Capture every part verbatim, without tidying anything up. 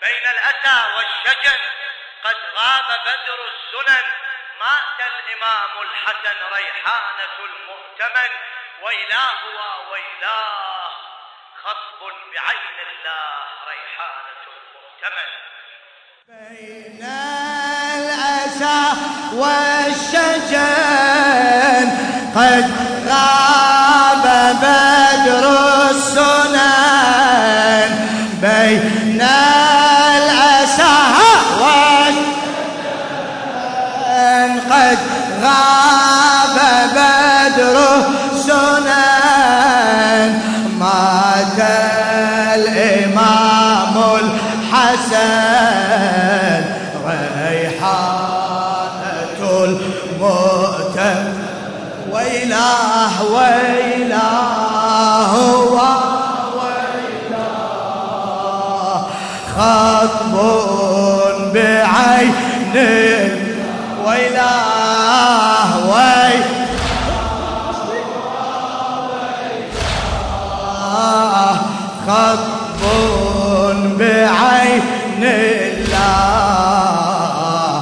بين الأسى والشجن قد غاب بدر السنن، مات الإمام الحسن ريحانة المؤتمن. ويلاه وويلاه خصب بعين الله ريحانة المؤتمن. بين الأسى والشجن قد غاب بدر السنن، بين الأسى والشجن قد غاب بدر السنن، مات الإمام الحسن ريحانة المؤتمن. ويلاه ويلاه ويلاه خطب بعين. ويلاه ويلاه خطب بعين الله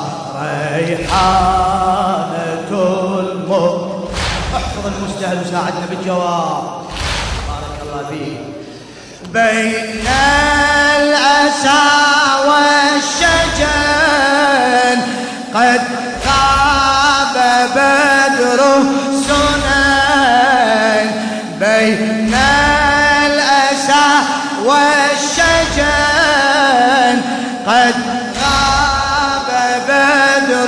ريحانة المؤتمن. احفظ المستهل وساعدنا بالجواب بارك الله فيك. بين الأسى والشجن قد غاب بدر السنن، بين الأسى والشجن قد غاب بدر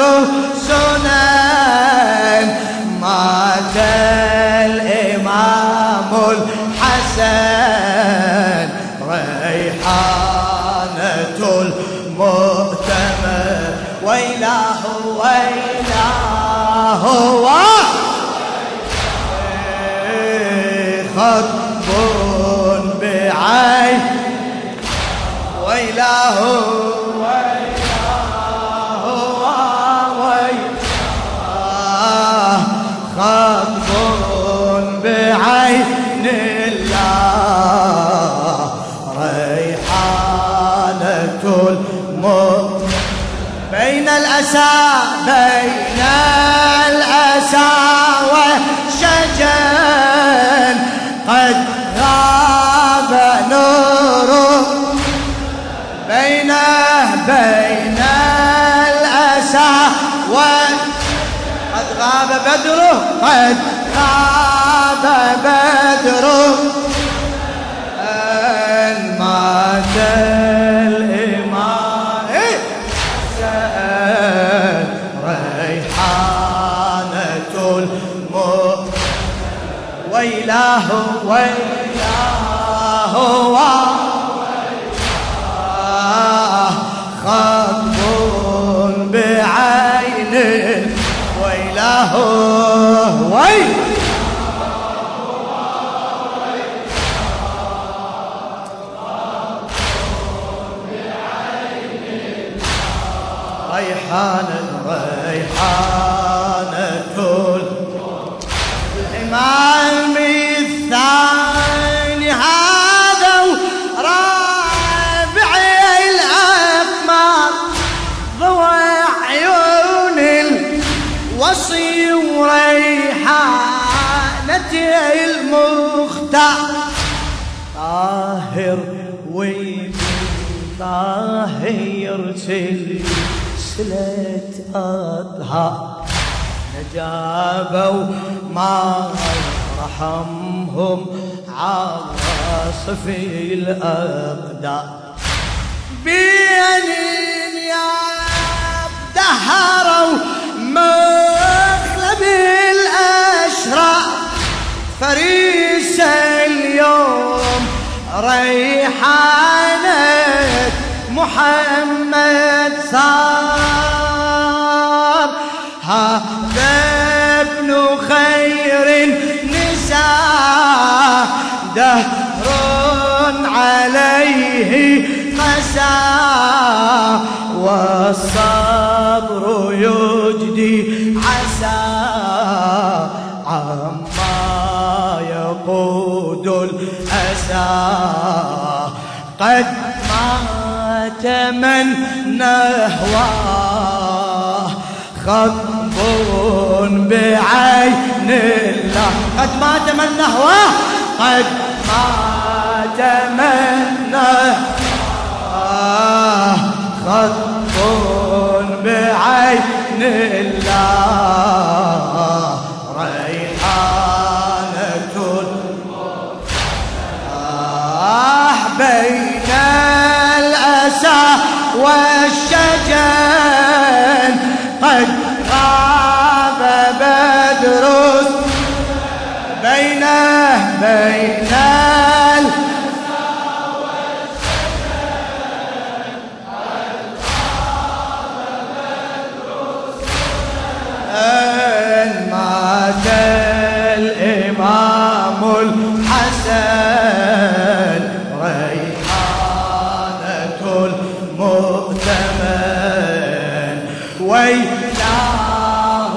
السنن، مات الإمام الحسن ريحانة المؤتمن. ويلاه ويلاه خطب بعين. ويلاه ويلاه ويلاه خطب بعين الله ريحانة المؤتمن. بين الأسى بين الأسى والشجن قد غاب نوره، بينه بين الأسى قد غاب بدره، قد غاب بدره أن مات الإمام الحسن ريحانة المؤتمن. ويلاه ويلاه ويلاه خطب بعين. ويلاه ويلاه ريحانة ريحانة الإمام الثاني هذا ورابع الأقمار، ضوى عيون الوصي وريحانة المختار، طاهر وطاهر سلسلة أطهار، نجابوا ما رحمهم عاصف الأقدار، بينين يا دهروا مغلب الأشرار، فريس اليوم ريحانة محمد صار، هذا ابن خير النساء دهر عليه قسى، والصبر يجدي عسى عما يقود الأسى، قد مات تمنى هواه خطب بعين الله. قد ما تمنى هواه قد ما تمنى هواه خطب بعين الله ريحانة آه بين الأسى والشجن قد غاب بدر بينه بين الأسى والشجن قد غاب بدر مات الإمام الحسن ريحانة المؤتمن ويلاه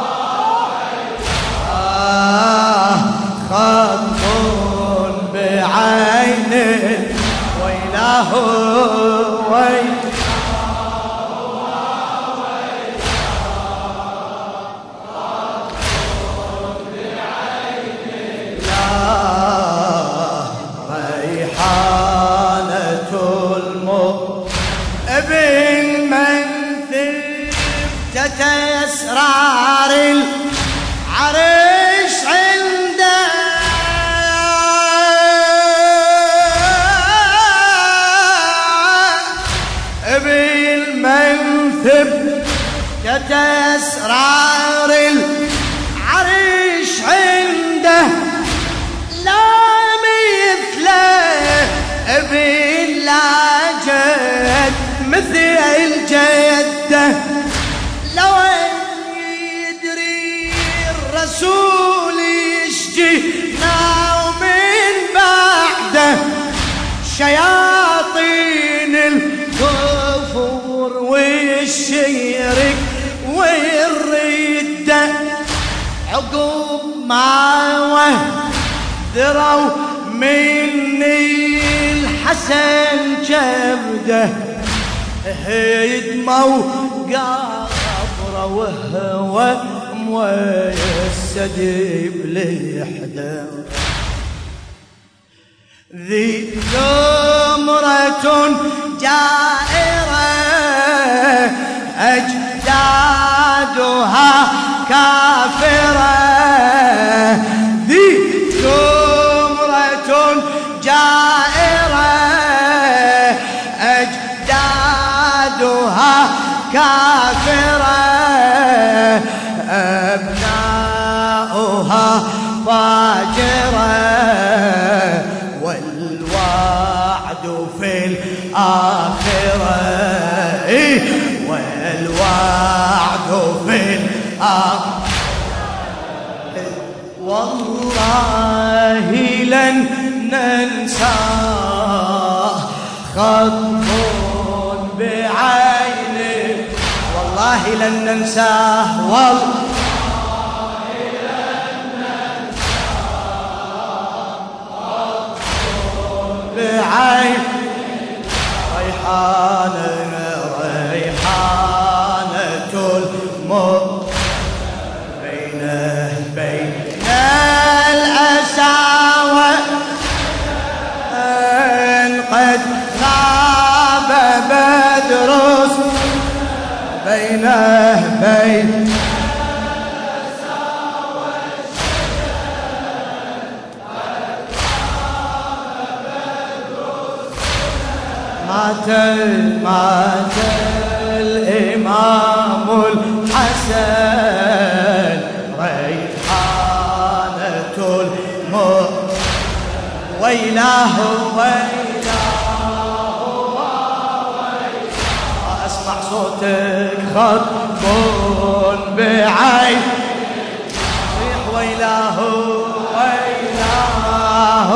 آه خط بعين ويلاه ويلاه أسرار العرش عنده بالمنثب أسرار العرش عنده لا مثله بلا جد مثل الجده لو يدري الرسول يشجينا ومن بعده شياطين الكفر والشرك والردة عقب ما وذروا مني الحسن جبده هيدموا قبره وهو موسد بلحده ذي زمرة جائرة أجدادها كافرة ذي زمرة جائرة أجدادها كافرة أبناؤها فاجرة والوعد في الآخرة والوعد في الآخرة والله لن ننساه خطب بعينه والله لن ننساه والله بعين ريحانة ريحانة الموت بينه بين الأساوى قد غاب بدر بينه بين مات مات الإمام الحسن ريحانة الموت ويلاه ويلاه أسمع صوتك خطب بعين صيح ويلاه ويلاه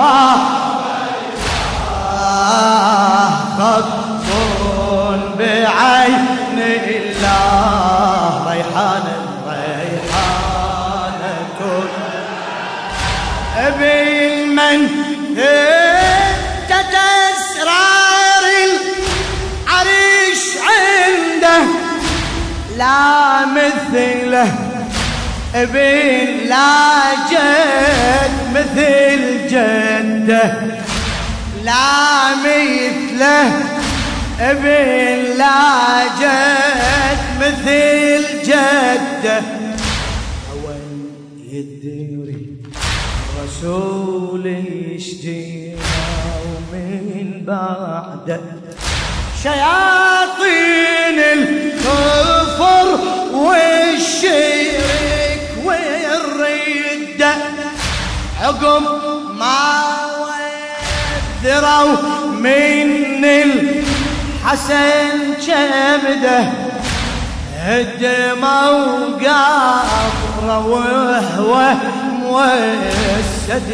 خطب بعين الله ريحانة ريحانة بالمن تتسرار ابن لا جد مثل جده لا مثله ابن لا جد مثل جده أول يدري رسول يشجينا ومن بعده شياطين الكفر والشرك والردة عقب ما وذروا من الحسن جمده هدموا قبره وهو موسد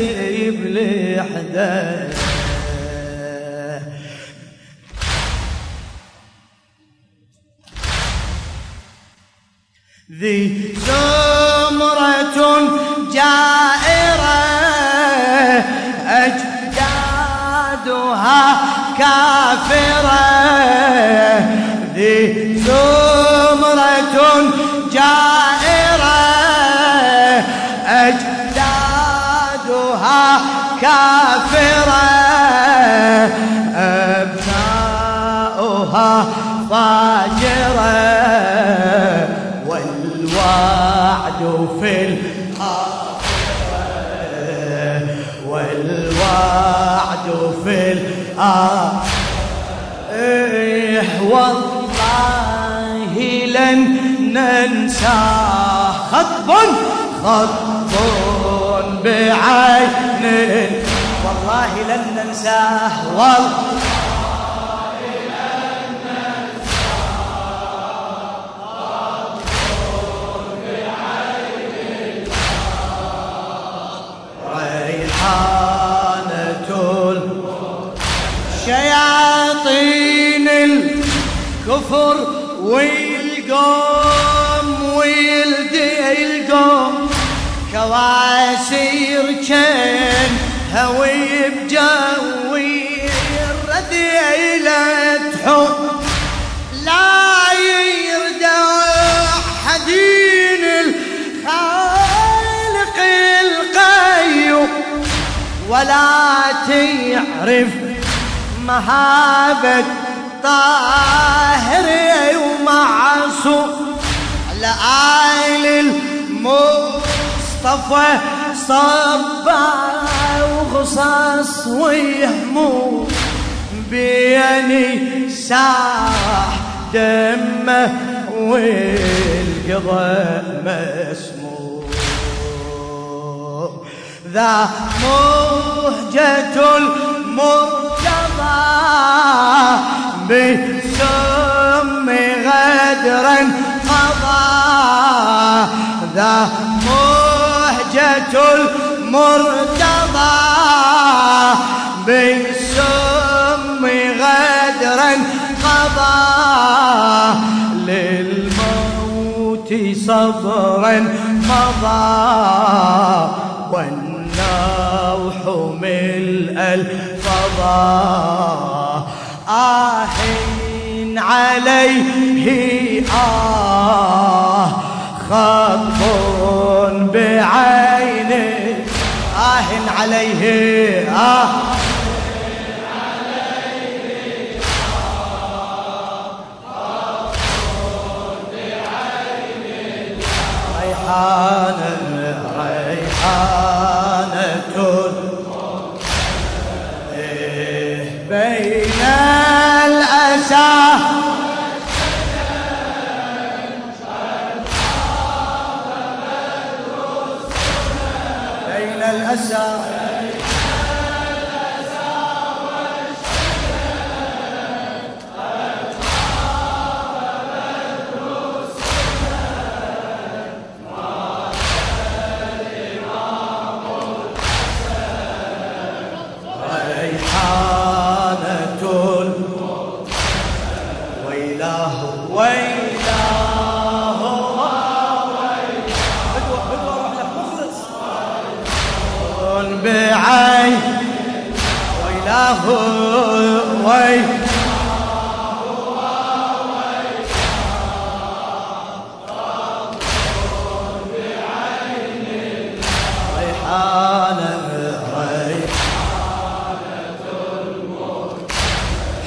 بلحده ذي زمرة جائرة أجدادها كافرة ذي زمرة جائرة أجدادها كافرة أبناؤها فاجرة والوعد في الآخرة والوعد في الآخرة والله لن ننسى خطب خطب بعين والله لن ننساه والله شياطين الكفر والقوم ولد القوم كواسير كان هوي بجوي الرديلة حب لا يردع حدين الخالق القيوم ولا تعرف مهابة طاهر ومعصوم لآل المصطفى صبا وغصص ويهموم بيني ساح دمه والقضاء مسموم ذا مهجة المرتضى بسم غدرا قضى ذا مهجة المرتضى بسم غدرا قضى للموت صبرا مضى والنوح ملء الفضاء آه عليه آه خطب بعينه آه عليه آه ريحانة ريحانة بين الأسى بين الأسى بعين ويلاه وي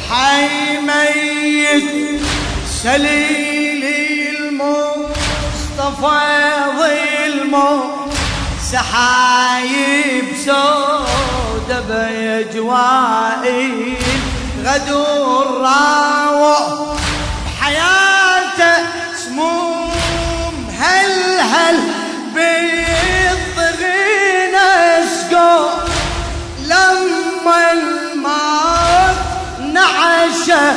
حي ميت سليلي المصطفى ظلمه سحايب سودة بأجوائي غدور راوع بحياته سموم هل هل بالضغين اسقو لما الموت نعشه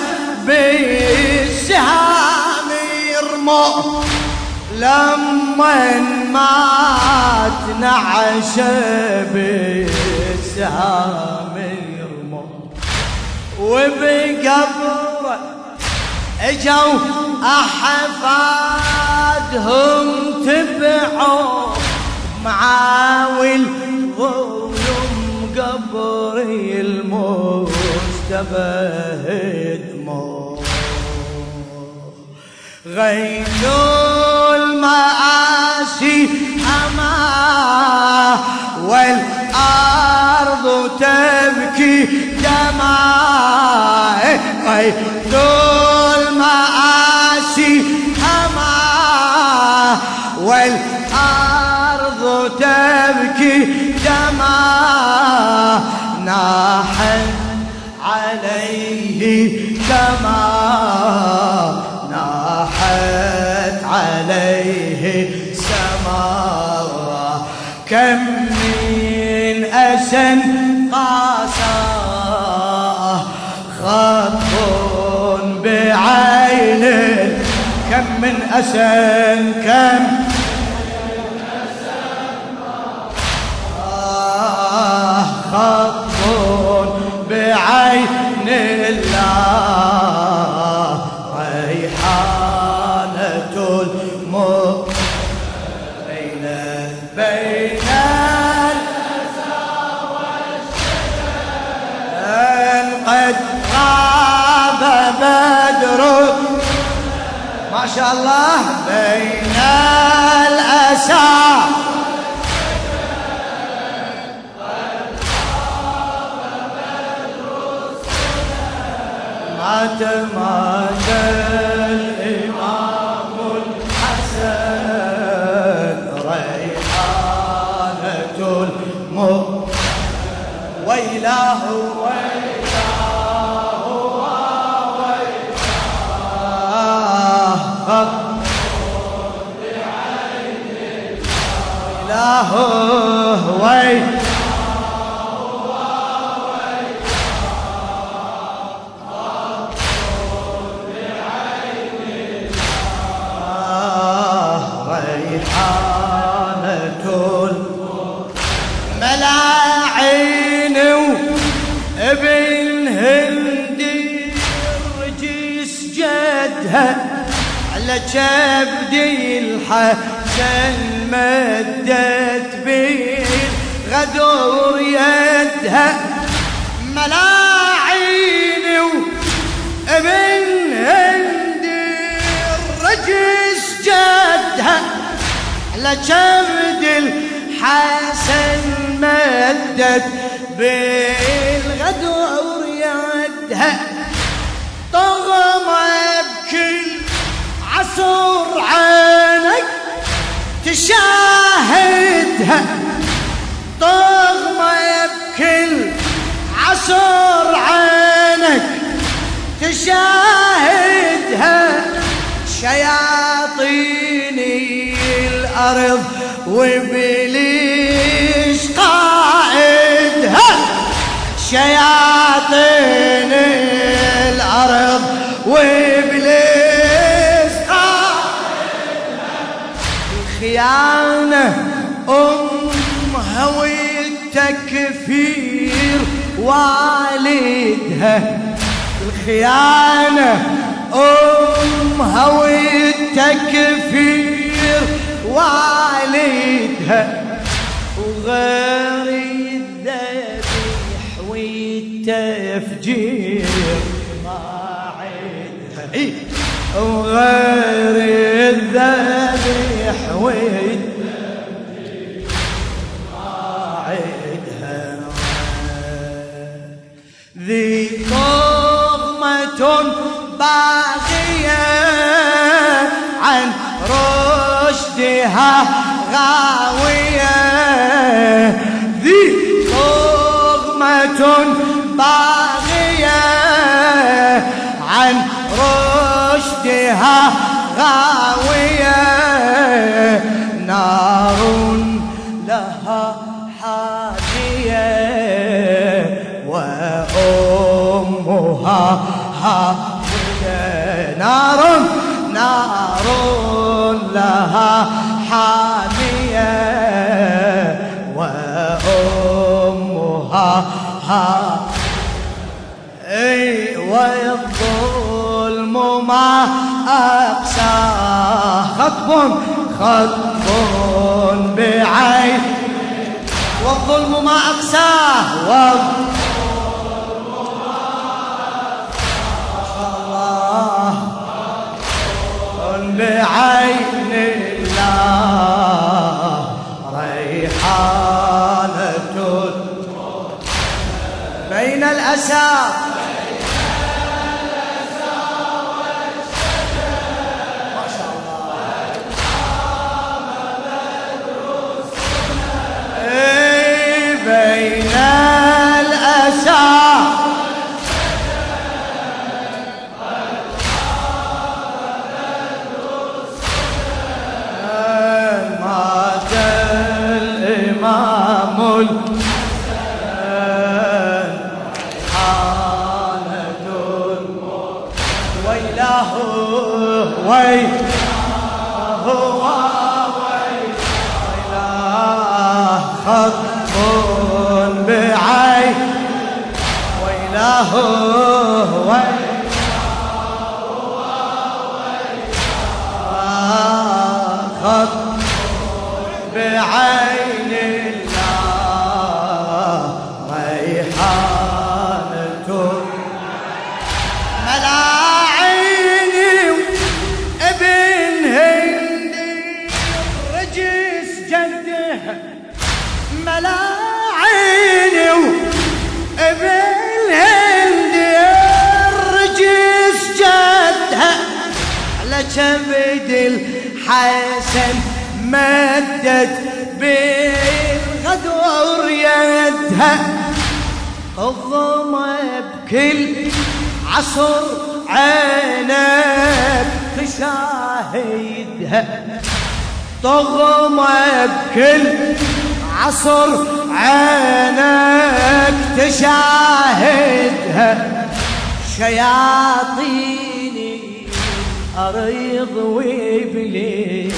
بالسهام يرمو لما مات نعشه بالسهام يرمو وبقبره اجوا احفادهم تبعوا معاول ظلم قبري المجتبى هدموا غيثوا المآسي أما والأرض تبكي دما غيثوا المآسي أما والأرض تبكي دما ناحت عليه كما ناحت عليه سماء كم من أسن قاسى خط بعينه كم من أسن كم خط بعين الله ريحانة المؤمنين بين الأسى والشجن قد غاب بدر ما شاء الله بين الأسى مات مات الإمام الحسن ريحانة المؤمنين ويلاه ويلاه ويلاه خط بعين ويلاه ويلاه ملاعين وابن هندي رجيس جدها على كبدي الحسن مدت بالغدور يدها ملاعين وابن هندي رجيس جدها على كبدي الحسن مدت بالغدور يدها طغمة بكل عصر عينك تشاهدها طغمة بكل عصر عينك تشاهدها شياطين الأرض وإبليس قائدها شياطين الأرض وإبليس قائدها الخيانة أمها والتكفير والدها الخيانة أمها والتكفير والدها وغير الذبيح والتفجير ما عدها وغير الذبيح والتفجير ما عدها ذي طغمة باغية عن رشدها غاوية ذي طغمة باغية عن رشدها غاوية نار لها حامية وأمها هاوية نار نار لها حامية وأمها هاوية والظلم ما أقساه خطب خطب بعين والظلم ما أقساه والظلم بعين الله ريحانة بين الأسى ما شاء الله بين الأسى ويلاه ويلاه ويلاه خطب بعين ويلاه ويلاه خطب بعين الله ريحانة ملاعيني ابن هندي رجس جده ملاعيني ابن هندي رجس جده على كبد الحسن مدت بالغدور يدها الظما بكل عصر عينك تشاهدها طغمة بكل عصر عينك تشاهدها شياطيني أريض وإبليس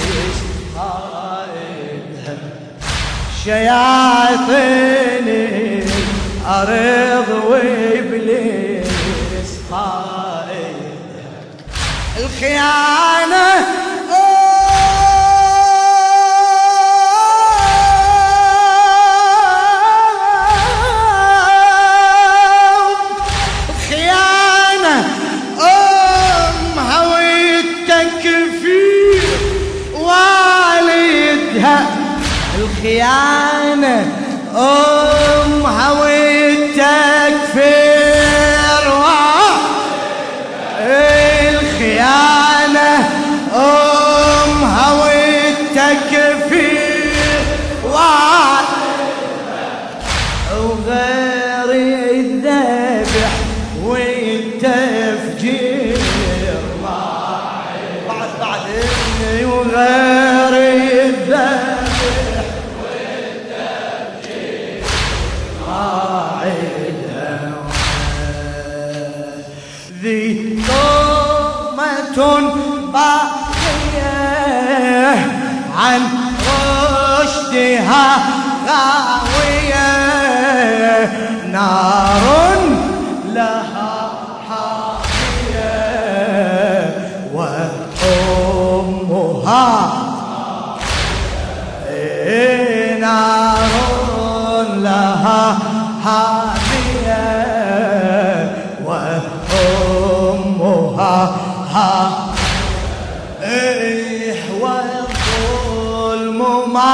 قائدها شياطيني أريض وإبليس قائدها الخيانة الخيانة أم هويتك في أرواح الخيانة أم هويتك في أرواح وغير الذبح والتفجير بعد بعد وغير الذبح ذي طغمة باقية عن رشدها غاوية نار لها حامية وأمها نار لها حامية وأمها ها إيه والظلم ما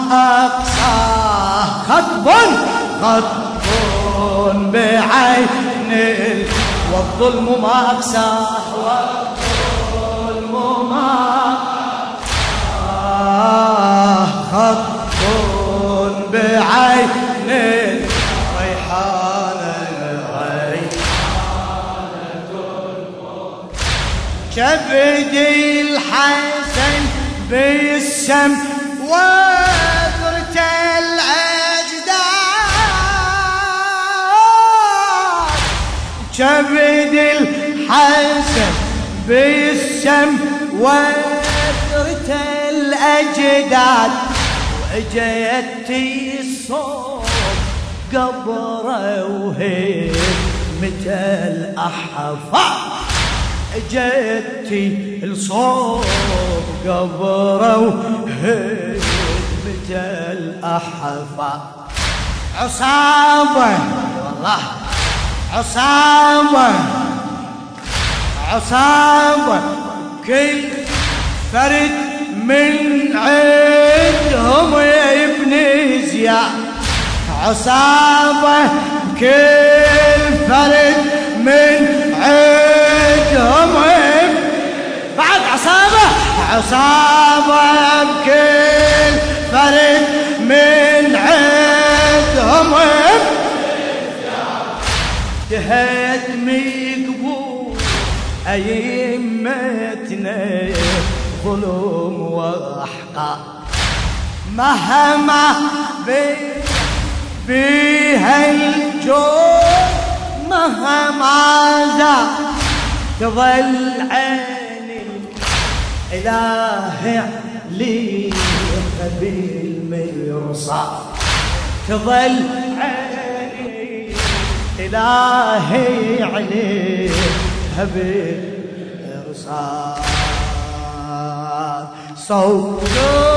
أقساه خطب خطب بعين والظلم ما أقساه والظلم ما آه خط بعين كبد الحسن بالسم وذرة الأجداد كبد الحسن بالسم وذرة الأجداد وجدتي الصوت قبره وهمة الأحفاد جدتي الصوب قبره وهمة الأحفاد عصابة والله عصابة عصابة كل فرد من عندهم ابن زياد عصابة كل فرد من عندهم بعد عصابة عصابة بكل فرد من عندهم تهدم قبور أئمتنا ظلم وأحقاد مهما بيها الجور مهما زاد تظل عين الإله عليها بالمرصاد تظل عين الإله عليها بالمرصاد صوت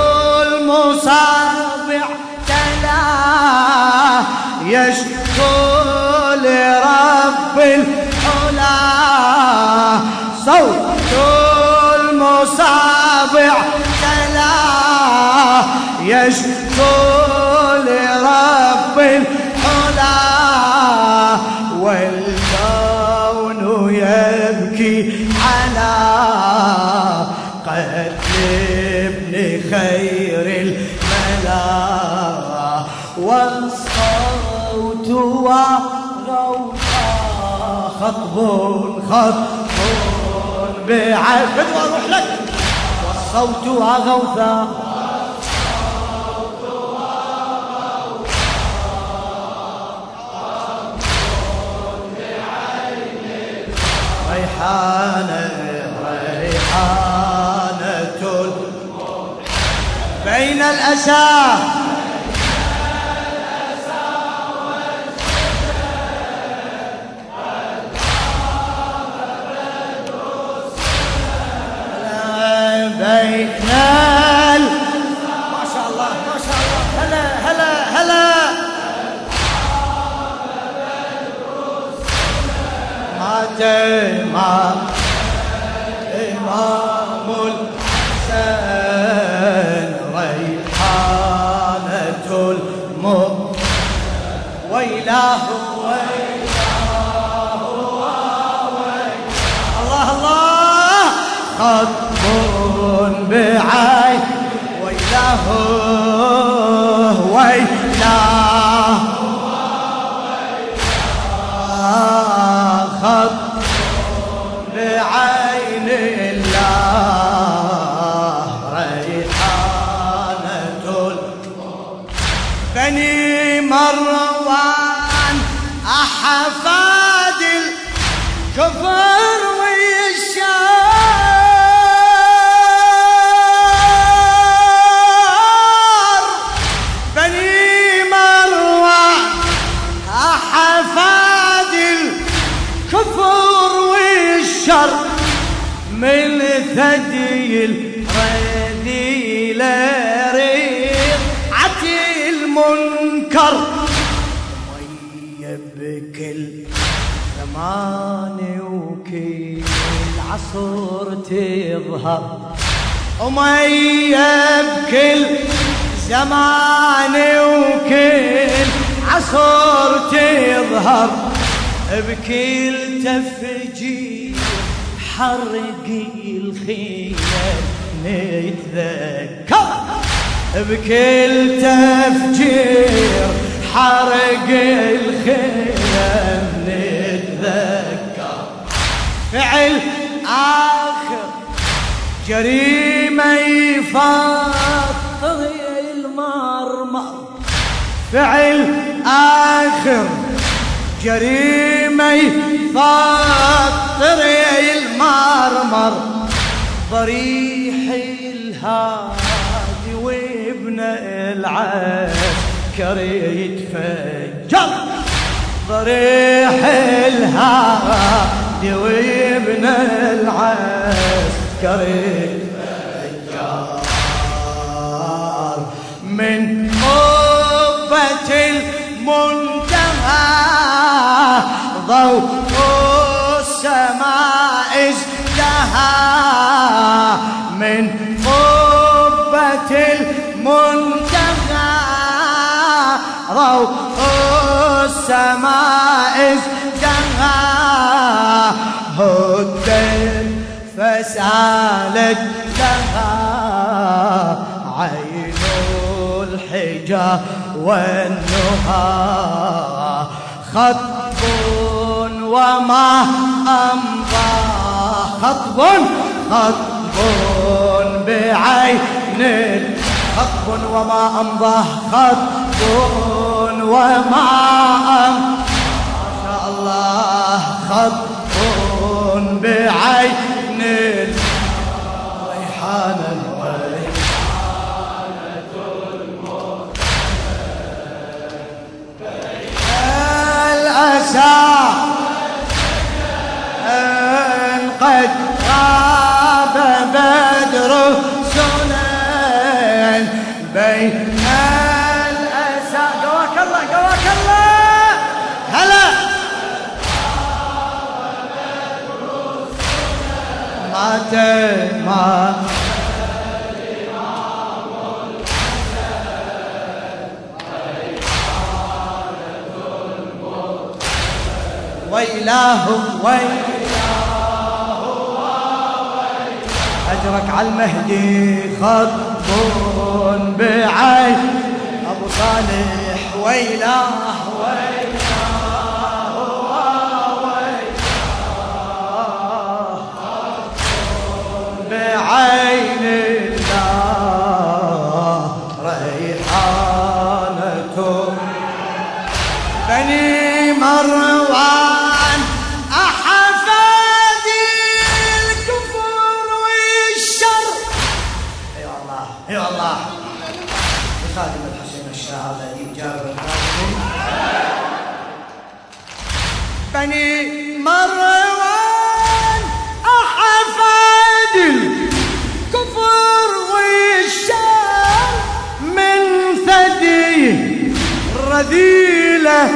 المصابع تلا يشكو لرب العلا صوت المصابع تلا يشكو لرب العلا والكون يبكي على قتل ابن خير الملا والصوت وغوثا خطب خطب بعين بدو اروح لك والصوت وغوثا ريحانة ريحانة بين الأسى بين ال ما شاء الله ما شاء الله هلا هلا هلا مات إمام إمام الحسن ريحانة المؤمن ويلاه ويلاه الله الله خطب بعين ويلاه ويلاه خط بعين الله ريحانة بني مروان أحفاد الكفر والشار بني مروان أحفاد الكفر والشر من ثدي الرذيل ريعة المنكر ويب كل زمان وكل عصر تظهر وميب كل زمان وكل عصر تظهر بكل تفجير حرق الخيل نتذكر، بكل تفجير حرق الخيل نتذكر، فعل آخر جريمة يفطر المرمر، فعل آخر جريمة يفطر المرمر، ضريح الهادي وابن العسكر يتفجر، ضريح الهادي وابن العسكر يتفجر، من قبة المنتهى ضوء السماء ازدهى، من قبة المنتهى ضوء السماء ازدهى، هدت فسالت لها عين الحجى والنهى، خطب وما أمضى، خطب خطب بعين، خطب وما أمضى، خطب وما أمضى، ما شاء الله، خطب بعين ريحانا إن قد غاب بدر سنن بين الأسى، قواك الله قواك الله هلا، مات ما ويلاه ويلاه أجرك على المهدي خطب بعين أبو صالح، ويلاه ويلاه ويلاه بعين الله ريحانة بني مروان، أحفادي الكفر والشر، اي والله اي والله، لخادم الحسين الشاعر الذي جابر الخادم، بني مروان أحفادي الكفر والشر، من ثدي رذيلة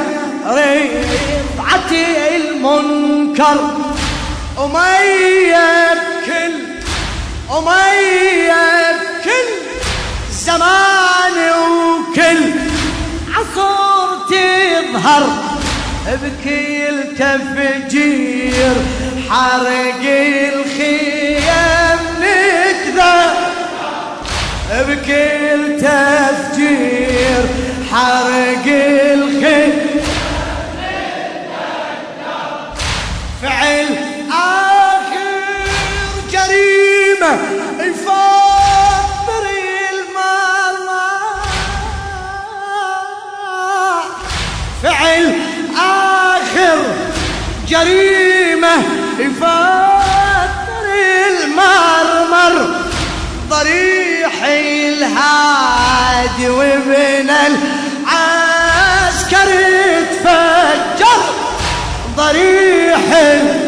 رفعتي المنكر، أمية بكل أمية بكل زمان وكل عصر تظهر، بكل تفجير حرق الخيام نتذكر، بكل تفجير حرق الخيام، فعل آخر جريمة يفطر المرمى، فعل آخر جريمة يفطر المرمر، ضريح الهادي وابن العسكر يتفجر، ضريح